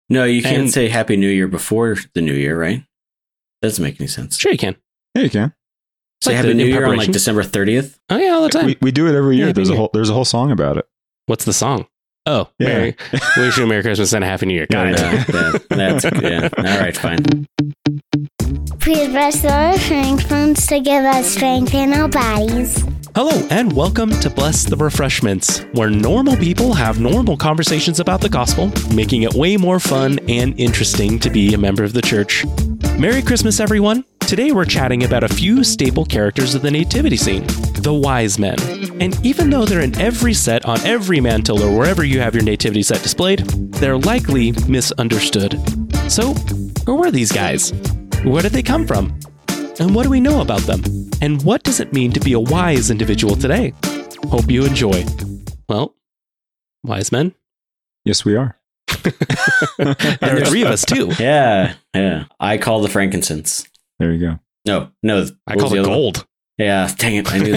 No, you can't say Happy New Year before the New Year, right? That doesn't make any sense. Sure you can. Yeah, you can. Say Happy New Year on like December 30th? Oh, yeah, all the time. We do it every year. There's a whole song about it. What's the song? Oh, yeah. We wish you a Merry Christmas and a Happy New Year. Got it. That's yeah. All right, fine. Please rest our strength to give us strength in our bodies. Hello, and welcome to Bless the Refreshments, where normal people have normal conversations about the gospel, making it way more fun and interesting to be a member of the church. Merry Christmas, everyone. Today we're chatting about a few staple characters of the nativity scene, the wise men. And even though they're in every set on every mantle or wherever you have your nativity set displayed, they're likely misunderstood. So, who were these guys? Where did they come from? And what do we know about them? And what does it mean to be a wise individual today? Hope you enjoy. Well, wise men? Yes, we are. There are three of us, too. Yeah. I call the frankincense. There you go. No. I call it gold. Yeah, dang it. I knew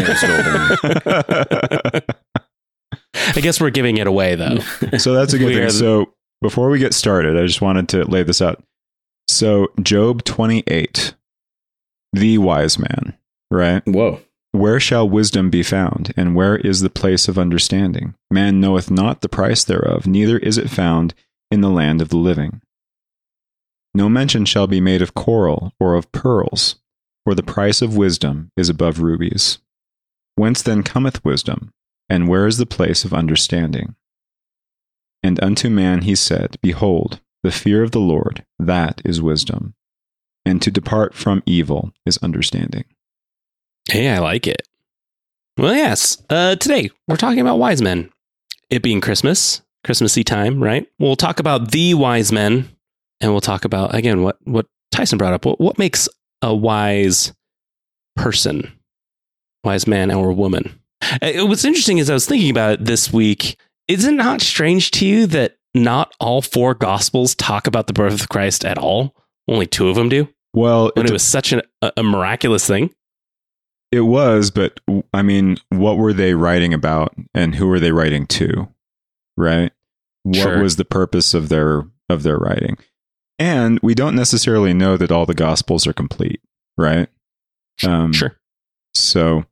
that was gold. I guess we're giving it away, though. So that's a good thing. So before we get started, I just wanted to lay this out. So Job 28, the wise man, right? Whoa. Where shall wisdom be found, and where is the place of understanding? Man knoweth not the price thereof, neither is it found in the land of the living. No mention shall be made of coral or of pearls, for the price of wisdom is above rubies. Whence then cometh wisdom, and where is the place of understanding? And unto man he said, Behold, the fear of the Lord, that is wisdom, and to depart from evil is understanding. Hey, I like it. Well, yes. Today, we're talking about wise men. It being Christmassy time, right? We'll talk about the wise men, and we'll talk about, again, what Tyson brought up. What makes a wise person, wise man or woman? What's interesting is I was thinking about it this week. Is it not strange to you that not all four Gospels talk about the birth of Christ at all? Only two of them do? Well, it was such a miraculous thing. It was, but I mean, what were they writing about, and who were they writing to? Right? What was the purpose of their writing? And we don't necessarily know that all the Gospels are complete, right? Sure. So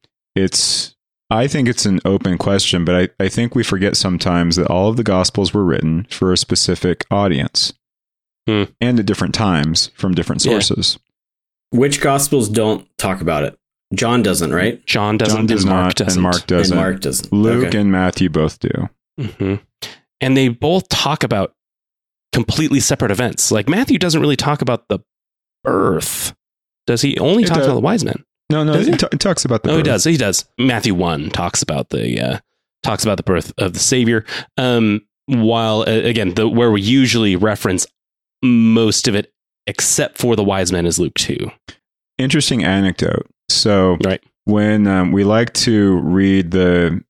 I think it's an open question, but I think we forget sometimes that all of the Gospels were written for a specific audience and at different times from different sources. Yeah. Which Gospels don't talk about it? John doesn't, right? John doesn't. John does not, and Mark doesn't. And Mark doesn't. Luke and Matthew both do. Mm-hmm. And they both talk about completely separate events. Like Matthew doesn't really talk about the birth. Does he? Only talks about the wise men. No, it talks about the birth. He does. Matthew 1 talks about the birth of the Savior. While again, where we usually reference most of it, except for the wise men, is Luke 2. Interesting anecdote. So when we like to read the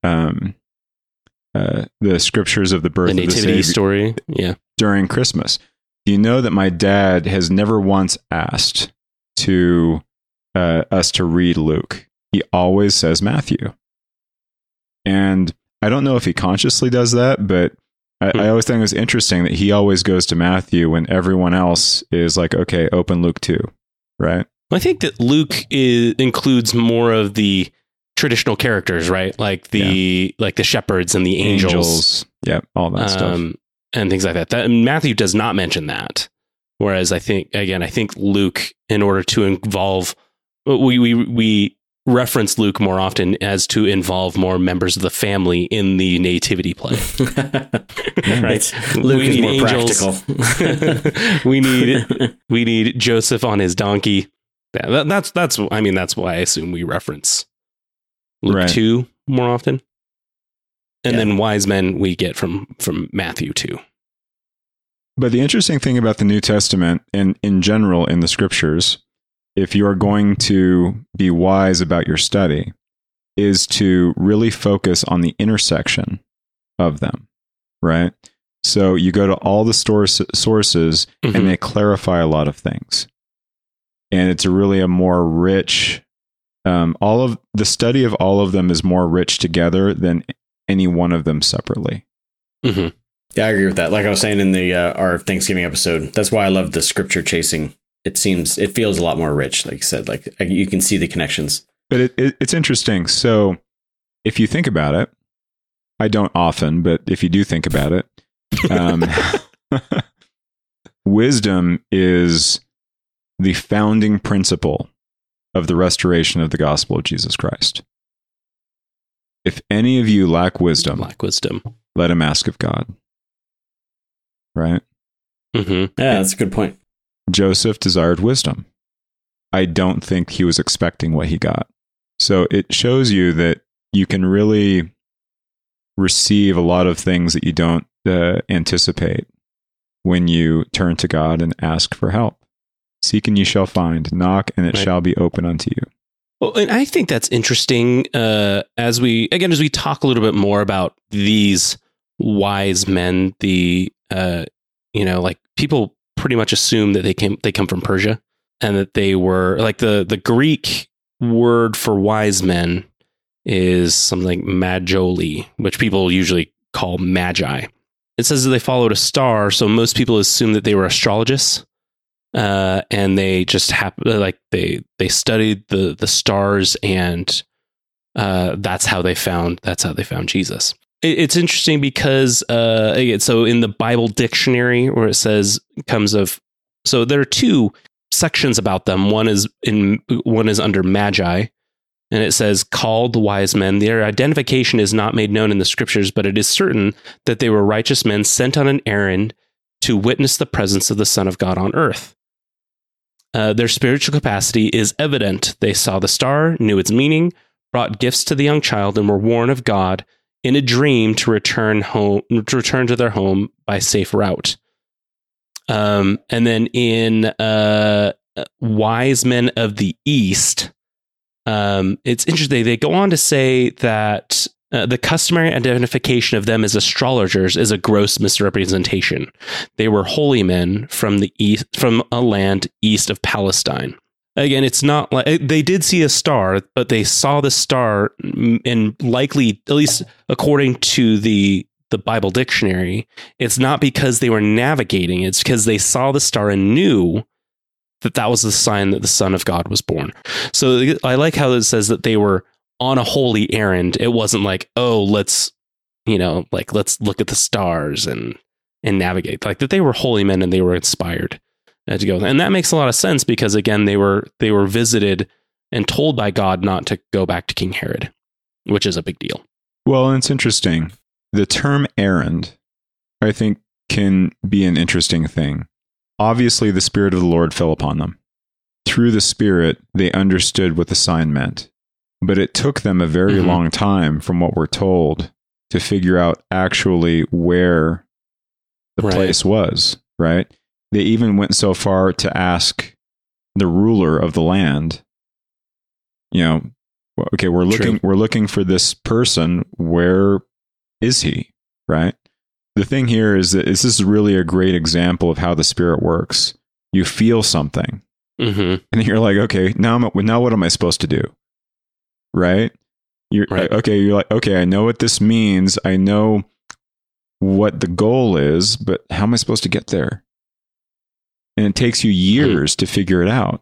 scriptures of the birth of the nativity story, during Christmas, you know that my dad has never once asked us to read Luke. He always says Matthew, and I don't know if he consciously does that, but I always think it was interesting that he always goes to Matthew when everyone else is like, okay, open Luke 2, right? I think that Luke includes more of the traditional characters, right? Like the shepherds and the angels. Yeah, all that stuff. And things like that. Matthew does not mention that. Whereas I think Luke, in order to involve, we reference Luke more often as to involve more members of the family in the nativity play. Right? Luke is more practical. we need Joseph on his donkey. Yeah, that's why I assume we reference Luke 2 more often. And then wise men we get from Matthew 2. But the interesting thing about the New Testament and in general in the scriptures, if you are going to be wise about your study, is to really focus on the intersection of them, right? So you go to all the sources and they clarify a lot of things. And it's really a more rich, all of the study of all of them is more rich together than any one of them separately. Mm-hmm. Yeah, I agree with that. Like I was saying in the our Thanksgiving episode, that's why I love the scripture chasing. It feels a lot more rich, like you said. Like you can see the connections. But it's interesting. So if you think about it, I don't often, but if you do think about it, wisdom is the founding principle of the restoration of the gospel of Jesus Christ. If any of you lack wisdom, let him ask of God. Right? Mm-hmm. Yeah, that's a good point. Joseph desired wisdom. I don't think he was expecting what he got. So it shows you that you can really receive a lot of things that you don't anticipate when you turn to God and ask for help. Seek and you shall find. Knock and it shall be open unto you. Well, and I think that's interesting as we talk a little bit more about these wise men, like people pretty much assume that they come from Persia and that they were like the Greek word for wise men is something like magoli, which people usually call magi. It says that they followed a star, so most people assume that they were astrologists, and they just they studied the stars, and that's how they found Jesus. It's interesting because again, so in the Bible dictionary, where it says so there are two sections about them. One is under magi. And it says, called wise men. Their identification is not made known in the scriptures, but it is certain that they were righteous men sent on an errand to witness the presence of the Son of God on earth. Their spiritual capacity is evident. They saw the star, knew its meaning, brought gifts to the young child, and were warned of God in a dream to return to their home by safe route. And then in Wise Men of the East, it's interesting. They go on to say that the customary identification of them as astrologers is a gross misrepresentation. They were holy men from the east, from a land east of Palestine. Again, it's not like they did see a star, but they saw the star, and likely, at least according to the Bible dictionary, it's not because they were navigating. It's because they saw the star and knew that was the sign that the Son of God was born. So I like how it says that they were on a holy errand. It wasn't like, oh, let's look at the stars and navigate. Like that they were holy men and they were inspired to go. And that makes a lot of sense because again, they were visited and told by God not to go back to King Herod, which is a big deal. Well, and it's interesting. The term errand, I think, can be an interesting thing. Obviously, the Spirit of the Lord fell upon them. Through the Spirit, they understood what the sign meant. But it took them a very long time, from what we're told, to figure out actually where the place was, right? They even went so far to ask the ruler of the land, okay, we're looking for this person. Where is he, right? The thing here is that this is really a great example of how the Spirit works. You feel something, and you're like, okay, now what am I supposed to do? Right? You're like, okay, I know what this means. I know what the goal is, but how am I supposed to get there? And it takes you years to figure it out.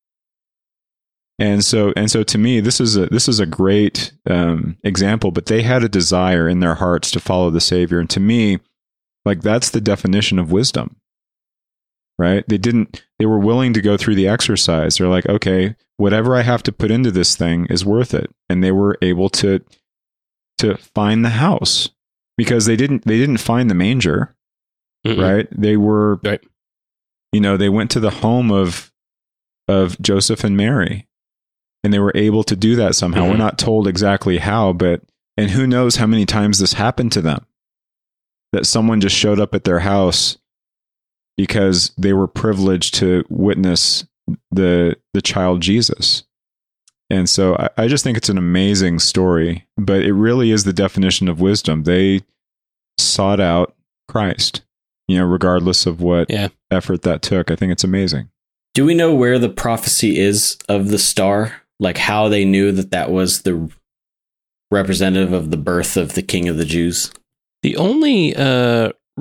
And so to me, this is a great example. But they had a desire in their hearts to follow the Savior, and to me, like that's the definition of wisdom, right? They were willing to go through the exercise. They're like, okay, whatever I have to put into this thing is worth it, and they were able to find the house because they didn't find the manger, right? They were, they went to the home of Joseph and Mary. And they were able to do that somehow. We're not told exactly how, and who knows how many times this happened to them. That someone just showed up at their house because they were privileged to witness the child Jesus. And so I just think it's an amazing story, but it really is the definition of wisdom. They sought out Christ, regardless of what effort that took. I think it's amazing. Do we know where the prophecy is of the star? Like how they knew that was the representative of the birth of the King of the Jews? The only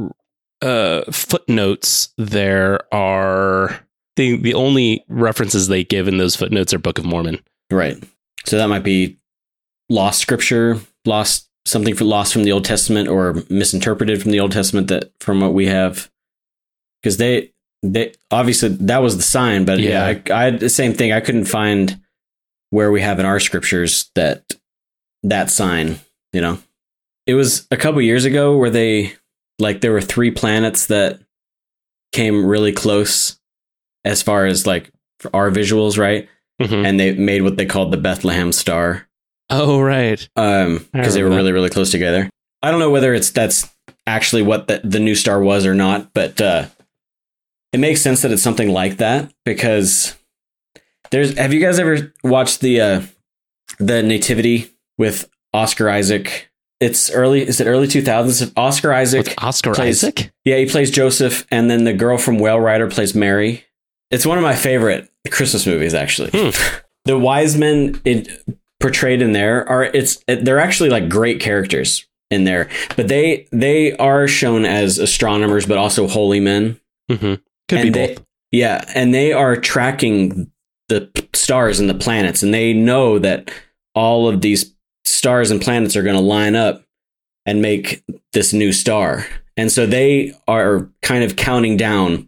footnotes there are the only references they give in those footnotes are Book of Mormon. Right. So that might be lost scripture, lost from the Old Testament, or misinterpreted from the Old Testament from what we have. Because they obviously that was the sign, but I had the same thing. I couldn't find where we have in our scriptures that sign, It was a couple years ago where there were 3 planets that came really close as far as like our visuals, right? Mm-hmm. And they made what they called the Bethlehem star. Oh, right. Because they were really, really close together. I don't know whether that's actually what the new star was or not, but it makes sense that it's something like that, because have you guys ever watched the Nativity with Oscar Isaac? Is it early 2000s? Oscar Isaac. With Oscar Isaac? Yeah, he plays Joseph, and then the girl from Whale Rider plays Mary. It's one of my favorite Christmas movies, actually. The wise men portrayed in there they're actually like great characters in there, but they are shown as astronomers, but also holy men. Mm-hmm. Could be both. Yeah, and they are tracking the stars and the planets, and they know that all of these stars and planets are going to line up and make this new star. And so they are kind of counting down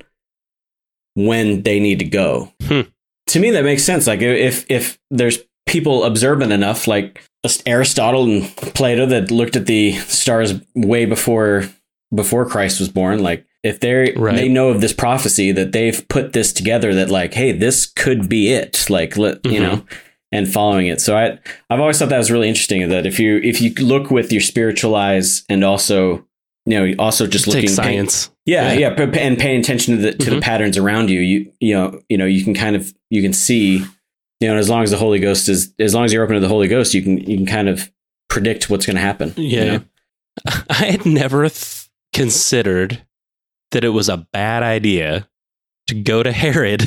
when they need to go. To me, that makes sense. Like if there's people observant enough, like Aristotle and Plato, that looked at the stars way before Christ was born, like if they know of this prophecy, that they've put this together, that like, hey, this could be it, like, and following it. So I've always thought that was really interesting, that if you look with your spiritual eyes, and also, also just looking science. And paying attention to the patterns around you, you can see, as long as you're open to the Holy Ghost, you can kind of predict what's going to happen. Yeah. I had never considered that it was a bad idea to go to Herod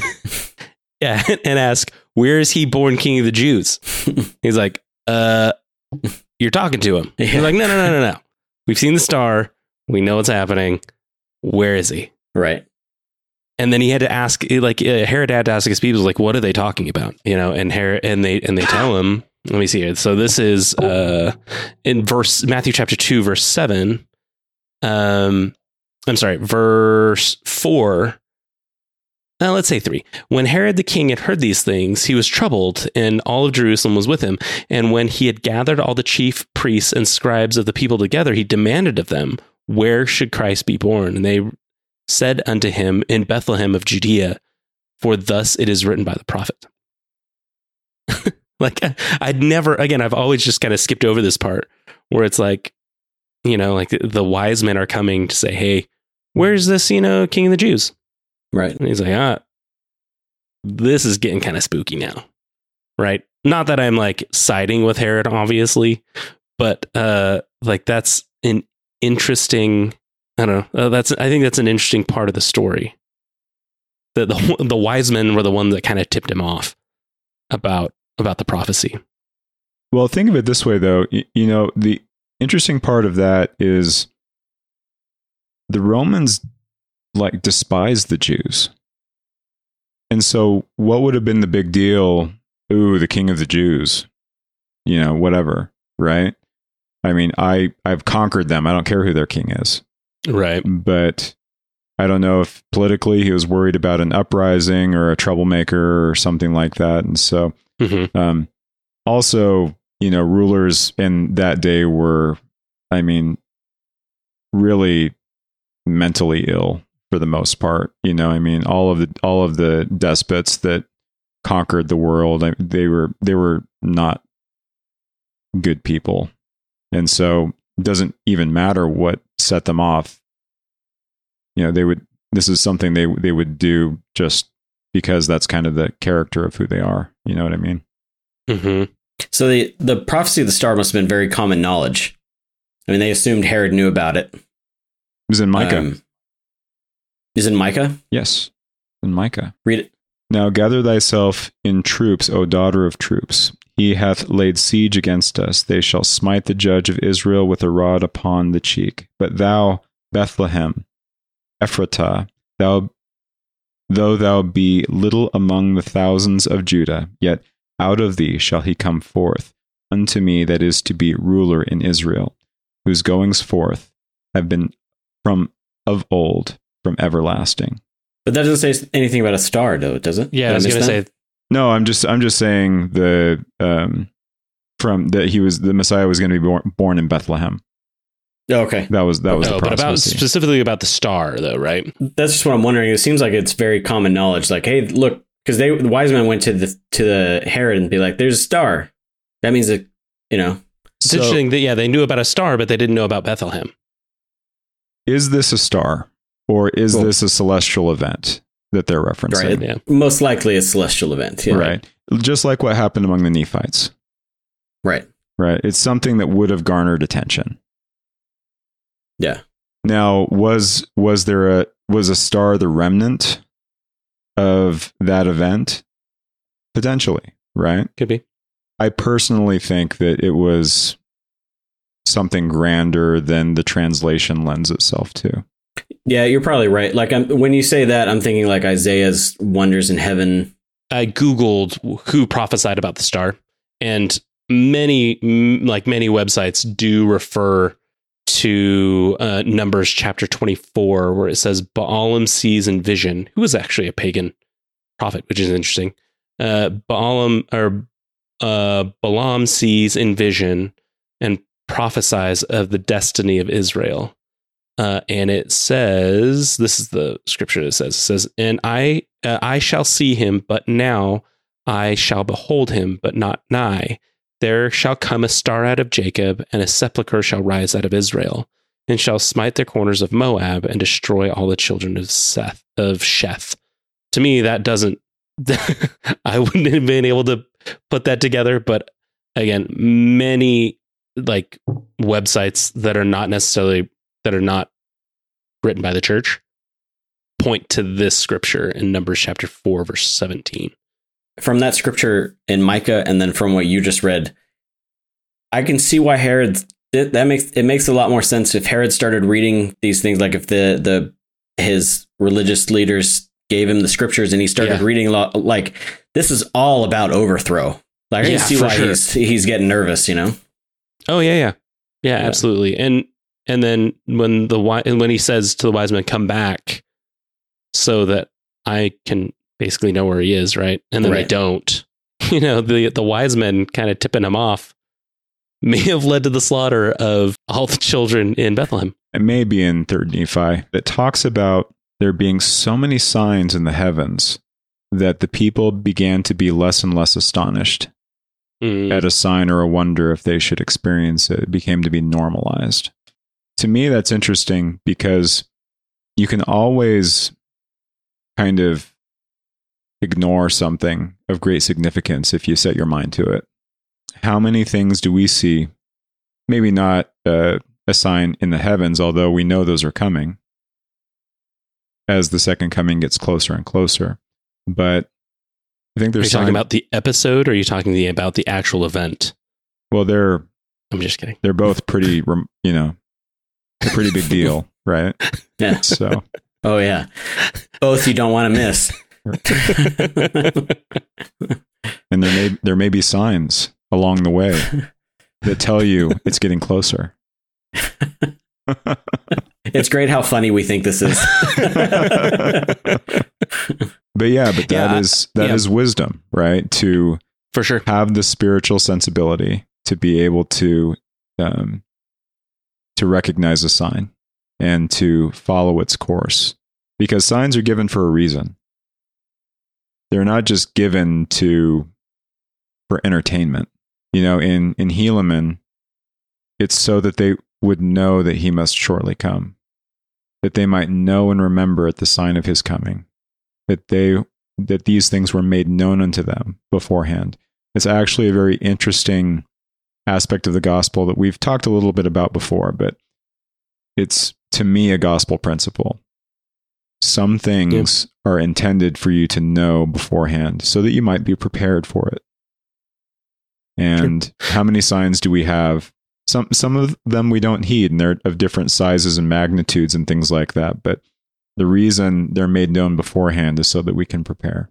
and ask, where is he born King of the Jews? He's like, you're talking to him. Yeah. He's like, no. We've seen the star. We know what's happening. Where is he? Right. And then he had to ask, Herod had to ask his people, like, what are they talking about? And Herod, and they tell him, let me see it. So this is in Matthew chapter 2, verse 7. Verse 4. Let's say 3. When Herod the king had heard these things, he was troubled, and all of Jerusalem was with him. And when he had gathered all the chief priests and scribes of the people together, he demanded of them, where should Christ be born? And they said unto him, in Bethlehem of Judea, for thus it is written by the prophet. Like, I've always just kind of skipped over this part where it's like, like the wise men are coming to say, hey, where's this, King of the Jews? Right. And he's like, this is getting kind of spooky now. Right. Not that I'm like siding with Herod, obviously, but that's an interesting, I don't know. I think that's an interesting part of the story. That the wise men were the ones that kind of tipped him off about the prophecy. Well, think of it this way, though. The interesting part of that is the Romans despised the Jews. And so what would have been the big deal? Ooh, the king of the Jews, whatever. Right. I mean, I've conquered them. I don't care who their king is. Right. But I don't know if politically he was worried about an uprising or a troublemaker or something like that. And so, also, rulers in that day were, really mentally ill for the most part. All of the despots that conquered the world, they were not good people. And so it doesn't even matter what set them off. This is something they would do just because that's kind of the character of who they are. You know what I mean? Mm-hmm. So the prophecy of the star must have been very common knowledge. They assumed Herod knew about it. It was in Micah. Is it in Micah? Yes, in Micah. Read it. Now gather thyself in troops, O daughter of troops. He hath laid siege against us. They shall smite the judge of Israel with a rod upon the cheek. But thou, Bethlehem, Ephratah, though thou be little among the thousands of Judah, yet out of thee shall he come forth unto me that is to be ruler in Israel, whose goings forth have been from of old, from everlasting. But that doesn't say anything about a star, though, does it? Yeah, I was going to say. No, I'm just saying from that the Messiah was going to be born in Bethlehem. Okay, that was the prophecy. But specifically about the star, though, right? That's just what I'm wondering. It seems like it's very common knowledge. Like, hey, look, because the wise men went to the Herod and be like, "There's a star." That means that It's interesting that they knew about a star, but they didn't know about Bethlehem. Is this a star, or is this a celestial event that they're referencing? Right. Yeah. Most likely a celestial event. Yeah. Right. Just like what happened among the Nephites. Right. Right. It's something that would have garnered attention. Yeah. Now, was a star the remnant of that event? Potentially, right? Could be. I personally think that it was something grander than the translation lends itself to. Yeah, you're probably right. Like when you say that, I'm thinking like Isaiah's wonders in heaven. I Googled who prophesied about the star, and many websites do refer to Numbers chapter 24, where it says Balaam sees in vision, who was actually a pagan prophet, which is interesting. Balaam sees in vision and prophesies of the destiny of Israel. And it says, this is the scripture that it says, and I shall see him, but now I shall behold him, but not nigh. There shall come a star out of Jacob, and a sepulchre shall rise out of Israel, and shall smite the corners of Moab, and destroy all the children of Sheth. To me, that doesn't, I wouldn't have been able to put that together, but again, many like websites that are not written by the church point to this scripture in Numbers chapter 4, verse 17. From that scripture in Micah, and then from what you just read, I can see why Herod. It makes a lot more sense if Herod started reading these things, like if his religious leaders gave him the scriptures and he started reading a lot. Like, this is all about overthrow. Like, I can see why he's getting nervous. Oh yeah, absolutely. And then when he says to the wise men, "Come back," so that I can basically know where he is, right? And then they don't. The wise men kind of tipping him off may have led to the slaughter of all the children in Bethlehem. It may be in 3rd Nephi that talks about there being so many signs in the heavens that the people began to be less and less astonished at a sign or a wonder if they should experience it. It became to be normalized. To me, that's interesting because you can always kind of ignore something of great significance if you set your mind to it. How many things do we see? Maybe not a sign in the heavens, although we know those are coming as the second coming gets closer and closer. But I think there's. Are you talking about the episode, or are you talking about the actual event? Well, I'm just kidding. They're both pretty, a pretty big deal, right? Yeah. So. Oh yeah, both you don't want to miss. And there may be signs along the way that tell you it's getting closer. It's great how funny we think this is. But that is wisdom, right? To for sure have the spiritual sensibility to be able to recognize a sign and to follow its course, because signs are given for a reason. They're not just given for entertainment. In Helaman, it's so that they would know that he must shortly come, that they might know and remember at the sign of his coming, that these things were made known unto them beforehand. It's actually a very interesting aspect of the gospel that we've talked a little bit about before, but it's, to me, a gospel principle. Some things are intended for you to know beforehand so that you might be prepared for it. And how many signs do we have? Some of them we don't heed, and they're of different sizes and magnitudes and things like that. But The reason they're made known beforehand is so that we can prepare.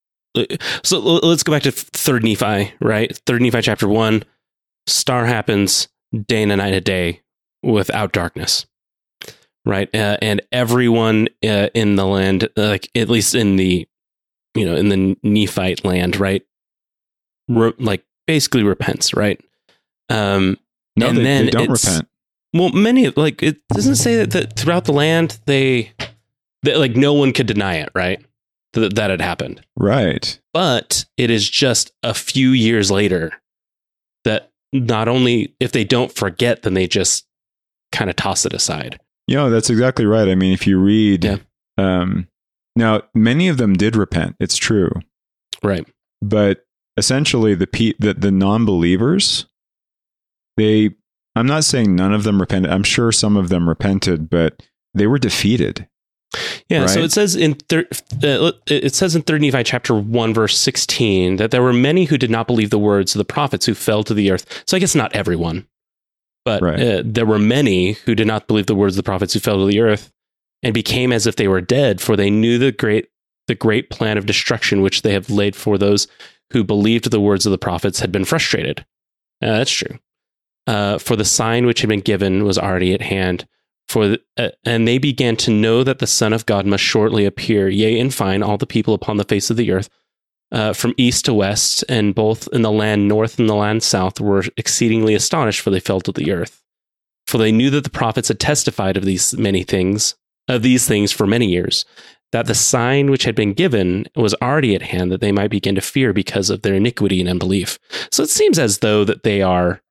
So let's go back to 3rd Nephi, right? 3rd Nephi chapter 1, star happens, day and a night a day without darkness, right? And everyone in the land, like at least in the, in the Nephite land, right? Like basically repents, right? No, they don't repent. Well, many, like, it doesn't say that throughout the land, they like no one could deny it, right? That had happened. Right. But it is just a few years later that not only if they don't forget, then they just kind of toss it aside. That's exactly right. I mean, if you read, now many of them did repent. It's true. Right. But essentially the non-believers, I'm not saying none of them repented. I'm sure some of them repented, but they were defeated. Yeah, right? So it says in 3rd Nephi chapter 1 verse 16 that there were many who did not believe the words of the prophets who fell to the earth. So I guess not everyone, but there were many who did not believe the words of the prophets who fell to the earth and became as if they were dead, for they knew the great plan of destruction which they have laid for those who believed the words of the prophets had been frustrated. That's true. For the sign which had been given was already at hand. And they began to know that the Son of God must shortly appear. Yea, in fine, all the people upon the face of the earth, from east to west, and both in the land north and the land south, were exceedingly astonished, for they fell to the earth. For they knew that the prophets had testified of these things for many years, that the sign which had been given was already at hand, that they might begin to fear because of their iniquity and unbelief. So it seems as though that they are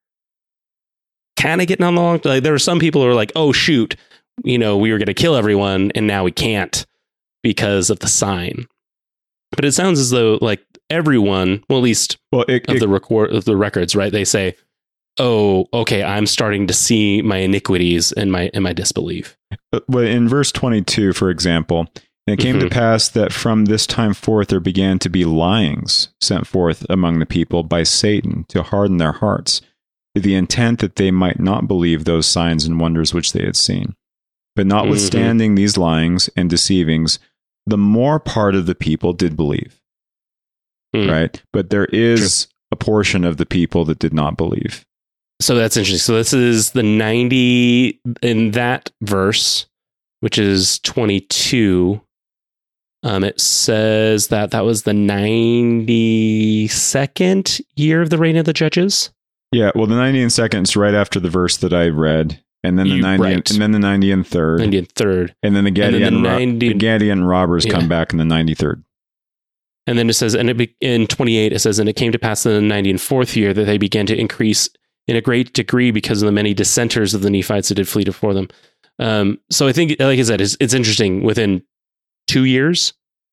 kind of getting on the long. Like, there were some people who were like, "Oh shoot, we were going to kill everyone, and now we can't because of the sign." But it sounds as though like everyone, well, at least of the records, right? They say, "Oh, okay, I'm starting to see my iniquities and my disbelief." Well, in verse 22, for example, and it came to pass that from this time forth there began to be lyings sent forth among the people by Satan to harden their hearts, to the intent that they might not believe those signs and wonders which they had seen. But notwithstanding these lyings and deceivings, the more part of the people did believe. Right? But there is a portion of the people that did not believe. So that's interesting. So this is the 90 in that verse, which is 22. It says that was the 92nd year of the reign of the judges. Yeah, well, the 90 and second is right after the verse that I read, and then the 90 and then the 90 and third, 90 and third, and then the Gadian robbers come back in the 93rd. And then it says, in 28 it says, and it came to pass in the 90 and fourth year that they began to increase in a great degree because of the many dissenters of the Nephites that did flee before them. So I think, like I said, it's interesting. Within 2 years,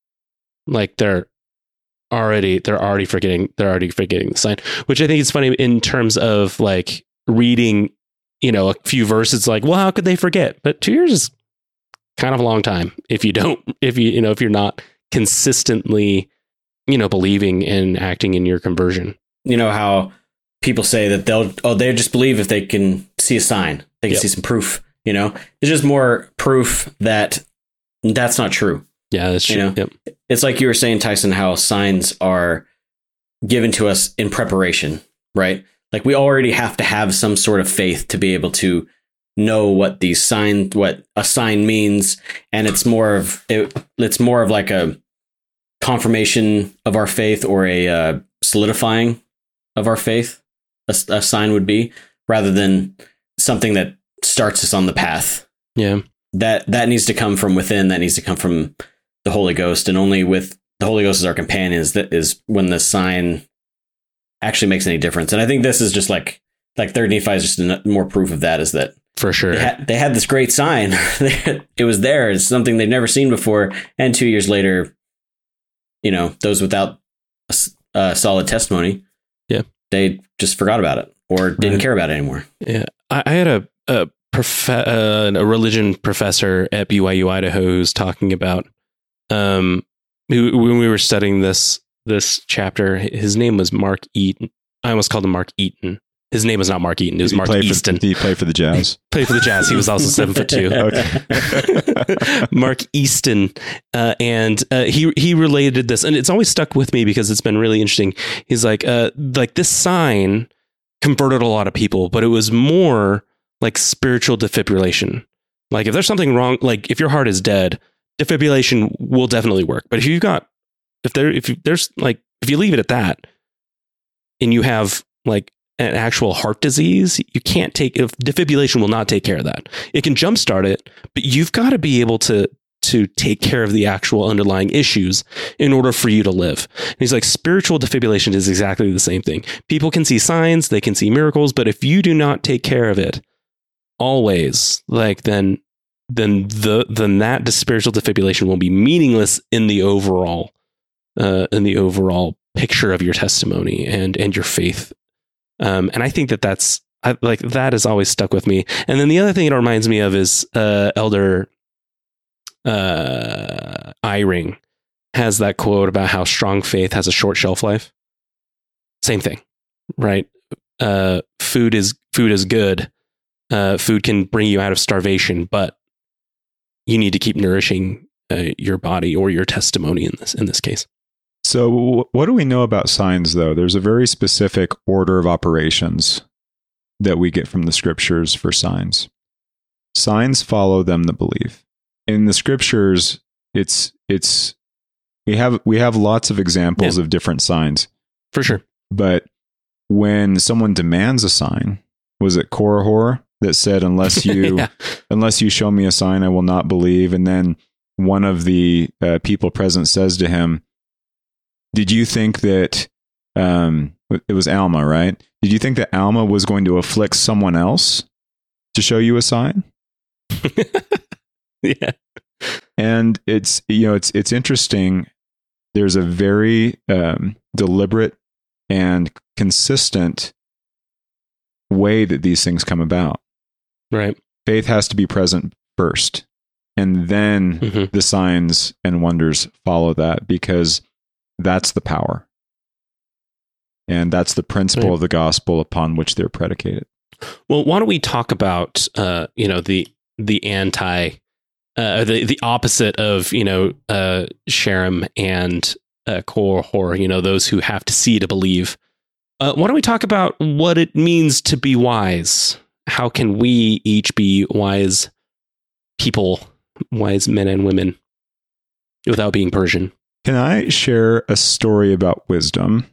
like they're already forgetting the sign, which I think is funny in terms of like reading, a few verses. Like, well, how could they forget? But 2 years is kind of a long time if you're not consistently, believing and acting in your conversion. You know how people say that they just believe if they can see a sign, they can see some proof. It's just more proof that that's not true. Yeah, that's true. Yep. It's like you were saying, Tyson, how signs are given to us in preparation, right? Like we already have to have some sort of faith to be able to know what a sign means, and it's more of like a confirmation of our faith or a solidifying of our faith. A sign would be, rather than something that starts us on the path. Yeah, that needs to come from within. That needs to come from the Holy Ghost, and only with the Holy Ghost as our companion is when the sign actually makes any difference. And I think this is just like 3rd Nephi is just more proof of that. Is that for sure? They had this great sign. It was there. It's something they've never seen before. And 2 years later, those without a solid testimony, they just forgot about it or didn't care about it anymore. Yeah, I had a religion professor at BYU Idaho who's talking about when we were studying this chapter. His name was Mark Eaton. I almost called him Mark Eaton. His name was not Mark Eaton. It was Mark Easton. Did he play for the Jazz? Played for the Jazz. He was also 7'2". Mark Easton. He related this, and it's always stuck with me because it's been really interesting. He's like this sign converted a lot of people, but it was more like spiritual defibrillation. Like if there's something wrong, like if your heart is dead, defibrillation will definitely work. But if you leave it at that and you have like an actual heart disease, defibrillation will not take care of that. It can jumpstart it, but you've got to be able to take care of the actual underlying issues in order for you to live. And he's like, spiritual defibrillation is exactly the same thing. People can see signs, they can see miracles, but if you do not take care of it always, like then that spiritual defibrillation will be meaningless in the overall picture of your testimony and your faith. And I think that has always stuck with me. And then the other thing it reminds me of is Elder Eyring has that quote about how strong faith has a short shelf life. Same thing, right? Food is good. Food can bring you out of starvation, but you need to keep nourishing your body or your testimony in this case. So what do we know about signs, though? There's a very specific order of operations that we get from the scriptures for signs. Signs follow them that believe. In the scriptures, we have lots of examples of different signs. For sure. But when someone demands a sign, was it Korihor that said, unless you show me a sign, I will not believe? And then one of the people present says to him, did you think that, it was Alma, right? Did you think that Alma was going to afflict someone else to show you a sign? Yeah. And it's interesting. There's a very deliberate and consistent way that these things come about. Right. Faith has to be present first, and then the signs and wonders follow that, because that's the power. And that's the principle of the gospel upon which they're predicated. Well, why don't we talk about the opposite of Sherem and Korihor, those who have to see to believe. Why don't we talk about what it means to be wise? How can we each be wise people, wise men and women, without being Persian? Can I share a story about wisdom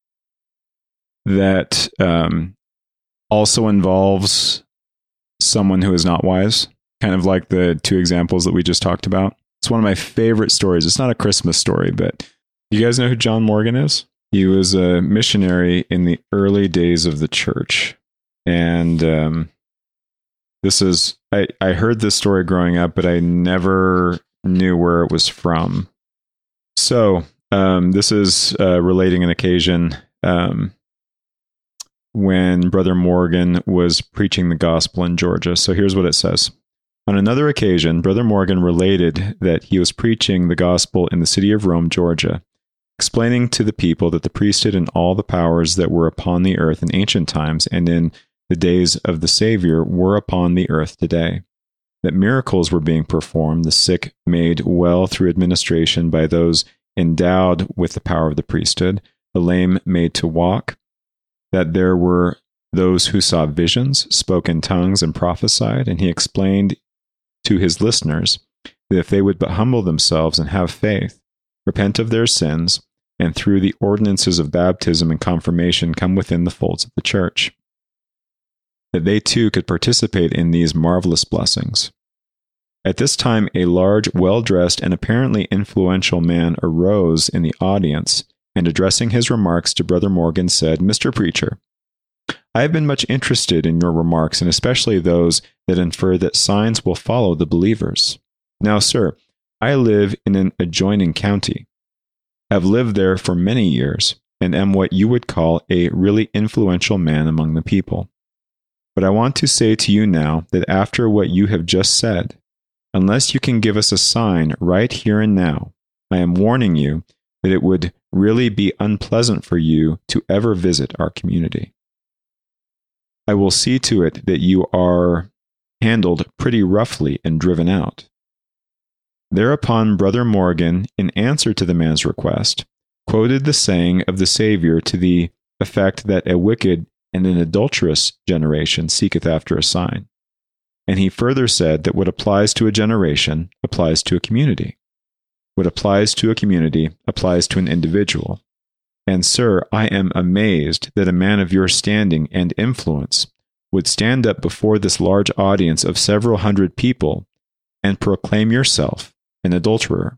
that also involves someone who is not wise? Kind of like the two examples that we just talked about. It's one of my favorite stories. It's not a Christmas story, but you guys know who John Morgan is? He was a missionary in the early days of the church. And I heard this story growing up, but I never knew where it was from. So this is relating an occasion when Brother Morgan was preaching the gospel in Georgia. So here's what it says. On another occasion, Brother Morgan related that he was preaching the gospel in the city of Rome, Georgia, explaining to the people that the priesthood and all the powers that were upon the earth in ancient times and in the days of the Savior were upon the earth today, that miracles were being performed, the sick made well through administration by those endowed with the power of the priesthood, the lame made to walk, that there were those who saw visions, spoke in tongues, and prophesied, and he explained to his listeners that if they would but humble themselves and have faith, repent of their sins, and through the ordinances of baptism and confirmation come within the folds of the church, that they too could participate in these marvelous blessings. At this time, a large, well-dressed, and apparently influential man arose in the audience, and addressing his remarks to Brother Morgan said, "Mr. Preacher, I have been much interested in your remarks, and especially those that infer that signs will follow the believers. Now, sir, I live in an adjoining county, have lived there for many years, and am what you would call a really influential man among the people. But I want to say to you now that after what you have just said, unless you can give us a sign right here and now, I am warning you that it would really be unpleasant for you to ever visit our community." I will see to it that you are handled pretty roughly and driven out." Thereupon Brother Morgan, in answer to the man's request, quoted the saying of the Savior to the effect that a wicked and an adulterous generation seeketh after a sign. And he further said that what applies to a generation applies to a community. What applies to a community applies to an individual. And, sir, I am amazed that a man of your standing and influence would stand up before this large audience of several hundred people and proclaim yourself an adulterer.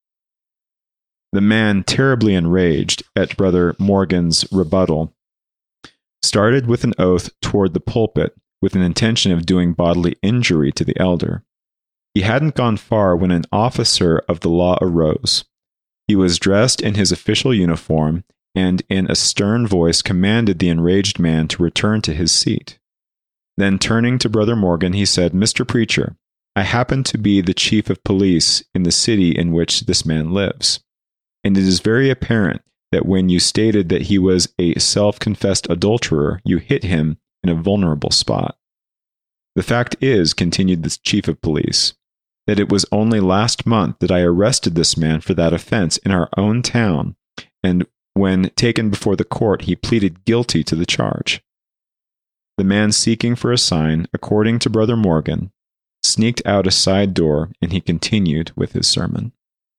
The man, terribly enraged at Brother Morgan's rebuttal, started with an oath toward the pulpit with an intention of doing bodily injury to the elder. He hadn't gone far when an officer of the law arose. He was dressed in his official uniform and in a stern voice commanded the enraged man to return to his seat. Then turning to Brother Morgan, he said, "Mr. Preacher, I happen to be the chief of police in the city in which this man lives. And it is very apparent that when you stated that he was a self-confessed adulterer, you hit him in a vulnerable spot. The fact is," continued the chief of police, "that it was only last month that I arrested this man for that offense in our own town, and when taken before the court, he pleaded guilty to the charge." The man seeking for a sign, according to Brother Morgan, sneaked out a side door, and he continued with his sermon.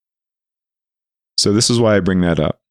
So this is why I bring that up.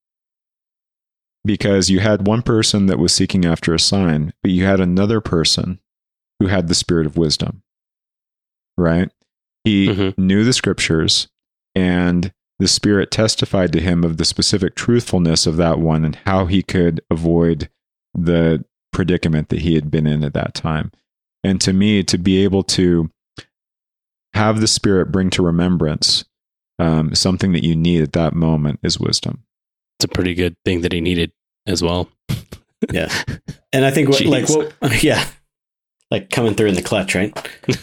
Because you had one person that was seeking after a sign, but you had another person who had the spirit of wisdom, right? He knew the scriptures, and the Spirit testified to him of the specific truthfulness of that one and how he could avoid the predicament that he had been in at that time. And to me, to be able to have the Spirit bring to remembrance something that you need at that moment is wisdom. It's a pretty good thing that he needed as well. Yeah. And I think like coming through in the clutch, right?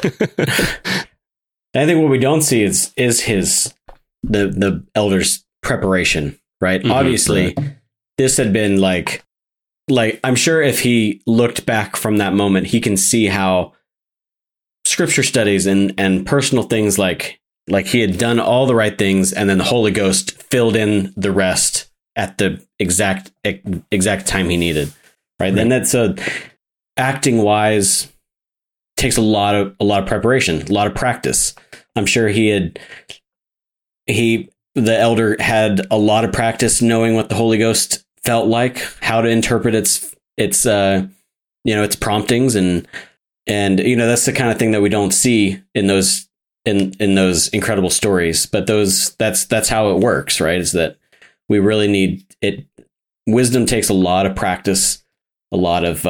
I think what we don't see is his the elder's preparation, right? Obviously, this had been like I'm sure if he looked back from that moment, he can see how scripture studies and personal things like he had done all the right things, and then the Holy Ghost filled in the rest at the exact time he needed, right? Then that's acting wise takes a lot of preparation, a lot of practice. I'm sure the elder had a lot of practice knowing what the Holy Ghost felt like, how to interpret its promptings, and that's the kind of thing that we don't see in those incredible stories. But that's how it works, right? Is that we really need it. Wisdom takes a lot of practice, a lot of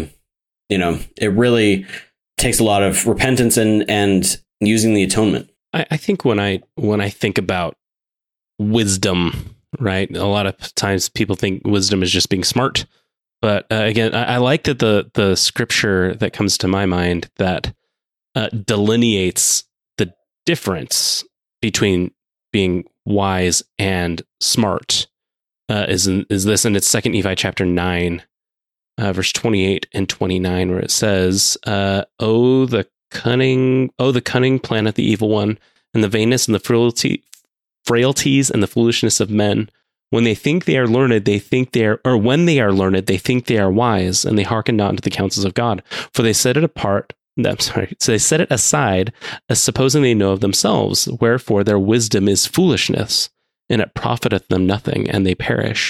it really takes a lot of repentance and using the atonement. I think when I think about wisdom, right, a lot of times people think wisdom is just being smart. But again, I like that the scripture that comes to my mind that delineates the difference between being wise and smart is this, and it's 2 Nephi chapter 9. Verse 28 and 29, where it says, the cunning planeth the evil one, and the vainness and the frailties and the foolishness of men. When they think they are learned, when they are learned, they think they are wise, and they hearken not unto the counsels of God. For they set it they set it aside, as supposing they know of themselves, wherefore their wisdom is foolishness, and it profiteth them nothing, and they perish.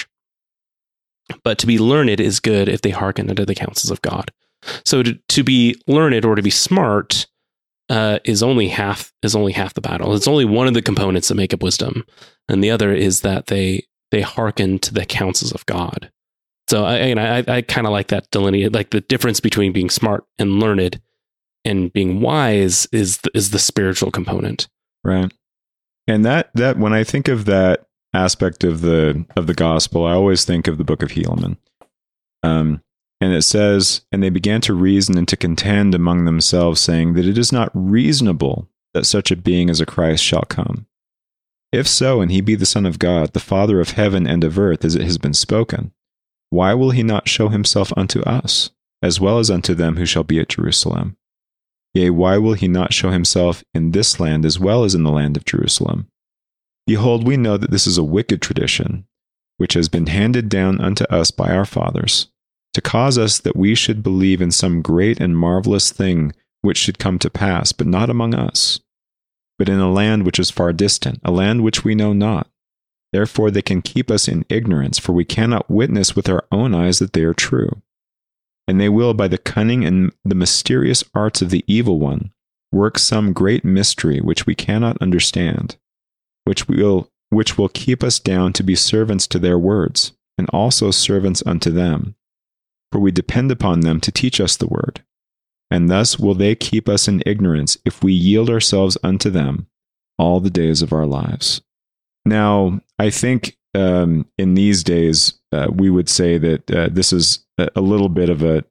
But to be learned is good if they hearken unto the counsels of God. So to be learned or to be smart is only half the battle. It's only one of the components that make up wisdom, and the other is that they hearken to the counsels of God. So I kind of like that delineate, like the difference between being smart and learned and being wise is the spiritual component, right? And that when I think of that aspect of the gospel, I always think of the book of Helaman. And it says, "And they began to reason and to contend among themselves, saying that it is not reasonable that such a being as a Christ shall come. If so, and he be the Son of God, the Father of heaven and of earth, as it has been spoken, why will he not show himself unto us? as well as unto them who shall be at Jerusalem. Yea, why will he not show himself in this land as well as in the land of Jerusalem? Behold, we know that this is a wicked tradition, which has been handed down unto us by our fathers, to cause us that we should believe in some great and marvelous thing which should come to pass, but not among us, but in a land which is far distant, a land which we know not. Therefore they can keep us in ignorance, for we cannot witness with our own eyes that they are true. And they will, by the cunning and the mysterious arts of the evil one, work some great mystery which we cannot understand, which will keep us down to be servants to their words, and also servants unto them. For we depend upon them to teach us the word. And thus will they keep us in ignorance if we yield ourselves unto them all the days of our lives. Now, I think in these days, we would say that this is a little bit of a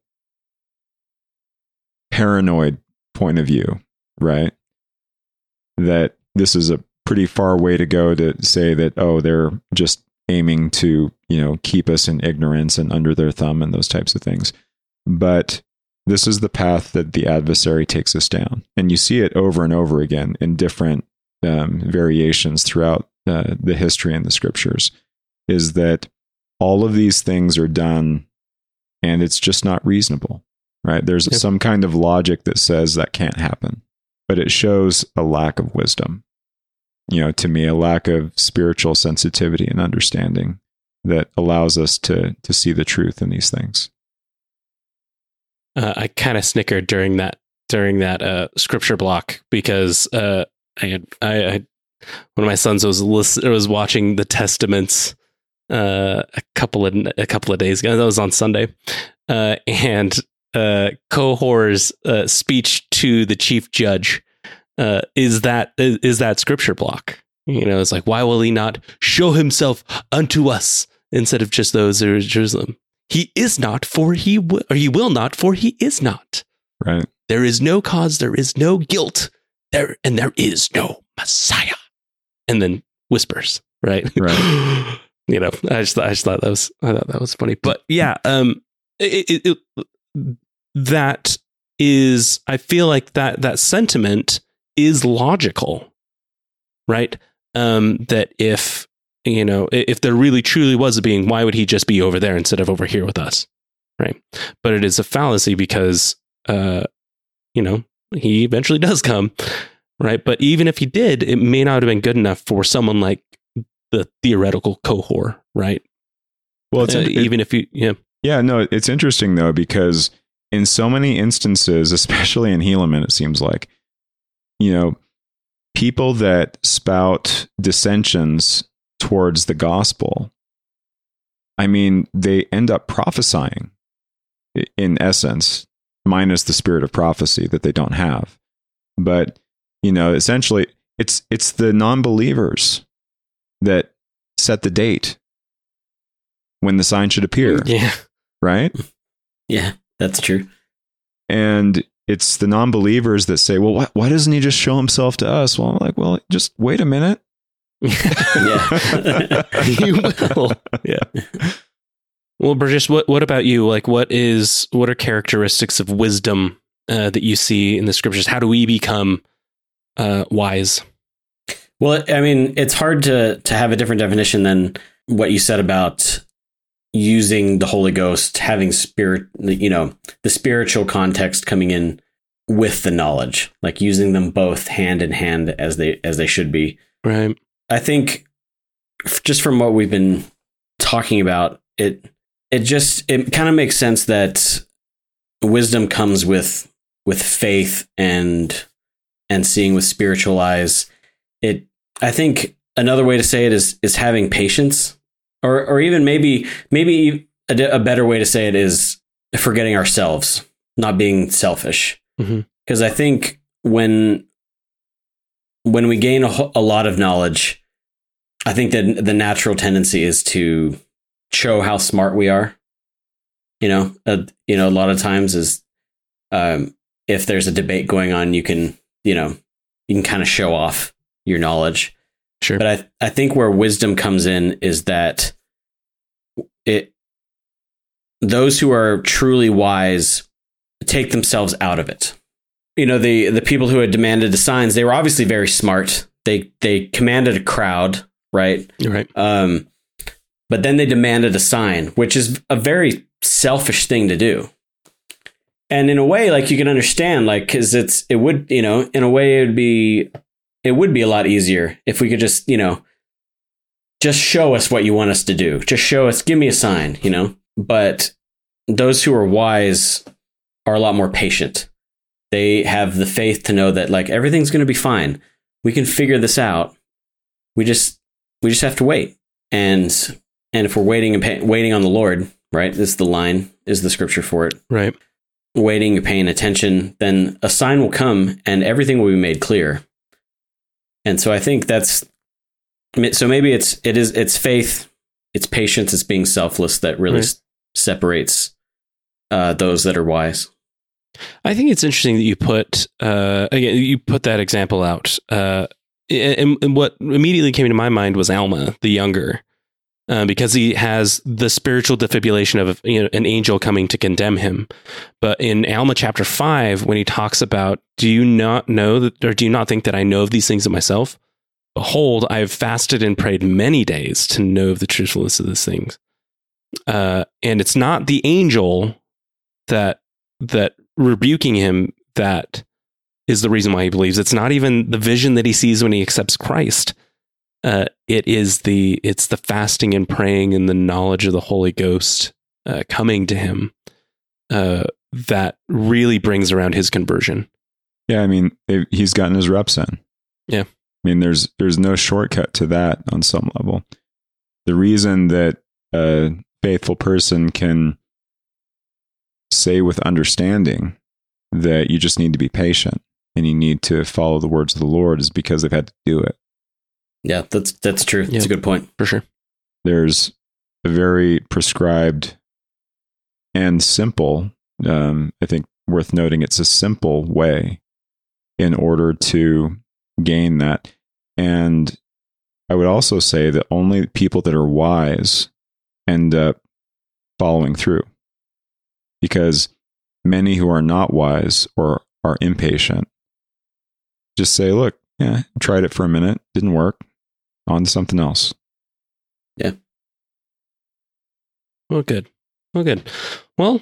paranoid point of view, right? That this is a pretty far way to go to say that, oh, they're just aiming to, keep us in ignorance and under their thumb and those types of things. But this is the path that the adversary takes us down. And you see it over and over again in different variations throughout the history and the scriptures, is that all of these things are done and it's just not reasonable, right? There's some kind of logic that says that can't happen, but it shows a lack of wisdom. To me, a lack of spiritual sensitivity and understanding that allows us to see the truth in these things. I kind of snickered during that scripture block because I one of my sons was watching the Testaments a couple of days ago. That was on Sunday, and Kohor's speech to the chief judge is that scripture block. It's like, why will he not show himself unto us instead of just those who are in Jerusalem? He is not, for he will, or he will not, for he is not. Right. There is no cause, there is no guilt, there is no Messiah. And then whispers, right? Right. I just thought that was funny. But yeah, that is, I feel like that sentiment is logical, right? That if there really truly was a being, why would he just be over there instead of over here with us? Right. But it is a fallacy because, he eventually does come. Right. But even if he did, it may not have been good enough for someone like the theoretical Kohor. Right. Well, it's it's interesting, though, because in so many instances, especially in Helaman, it seems like, people that spout dissensions towards the gospel, they end up prophesying in essence, minus the spirit of prophecy that they don't have. But, essentially it's the non-believers that set the date when the sign should appear. Yeah. Right? Yeah, that's true. And it's the non-believers that say, well, why doesn't he just show himself to us? Well, I'm like, well, just wait a minute. Yeah. You will. Yeah. Well, Burgess, what about you? Like, what are characteristics of wisdom that you see in the scriptures? How do we become wise? Well, it's hard to have a different definition than what you said about using the Holy Ghost, having spirit, the spiritual context coming in with the knowledge, like using them both hand in hand as they should be. Right. I think just from what we've been talking about, it kind of makes sense that wisdom comes with faith and seeing with spiritual eyes. I think another way to say it is having patience, or even maybe a better way to say it is forgetting ourselves, not being selfish. Because I think when we gain a lot of knowledge, I think that the natural tendency is to show how smart we are. A lot of times is if there's a debate going on, you can kind of show off your knowledge. Sure. But I think where wisdom comes in is that those who are truly wise take themselves out of it. The people who had demanded the signs, they were obviously very smart. They commanded a crowd, right? Right. But then they demanded a sign, which is a very selfish thing to do. And in a way, like, you can understand, like, because it would be a lot easier if we could just show us what you want us to do. Just show us, give me a sign, But those who are wise are a lot more patient. They have the faith to know that, like, everything's going to be fine. We can figure this out. We just have to wait. And if we're waiting on the Lord, right? This is the scripture for it. Right. Waiting, you're paying attention, then a sign will come and everything will be made clear. And so I think maybe it's faith, it's patience, it's being selfless that really separates those that are wise. I think it's interesting that you put that example out. And what immediately came to my mind was Alma, the younger, because he has the spiritual defibrillation of an angel coming to condemn him. But in Alma chapter 5, when he talks about, do you not know that, or do you not think that I know of these things of myself? Behold, I have fasted and prayed many days to know the truthfulness of these things. And it's not the angel that rebuking him that is the reason why he believes. It's not even the vision that he sees when he accepts Christ. It's the fasting and praying and the knowledge of the Holy Ghost coming to him that really brings around his conversion. Yeah, I mean, he's gotten his reps in. Yeah. I mean, there's no shortcut to that on some level. The reason that a faithful person can say with understanding that you just need to be patient and you need to follow the words of the Lord is because they've had to do it. Yeah, that's true. That's a good point. For sure. There's a very prescribed and simple, I think worth noting, it's a simple way in order to gain that. And I would also say that only people that are wise end up following through, because many who are not wise or are impatient just say, look, yeah, tried it for a minute, didn't work, on to something else. Yeah. Well, good. Well,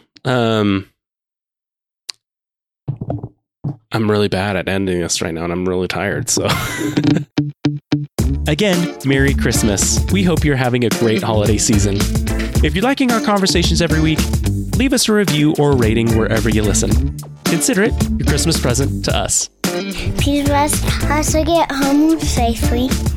I'm really bad at ending this right now, and I'm really tired, so... Again, Merry Christmas. We hope you're having a great holiday season. If you're liking our conversations every week, leave us a review or a rating wherever you listen. Consider it your Christmas present to us. Please bless us to get home safely.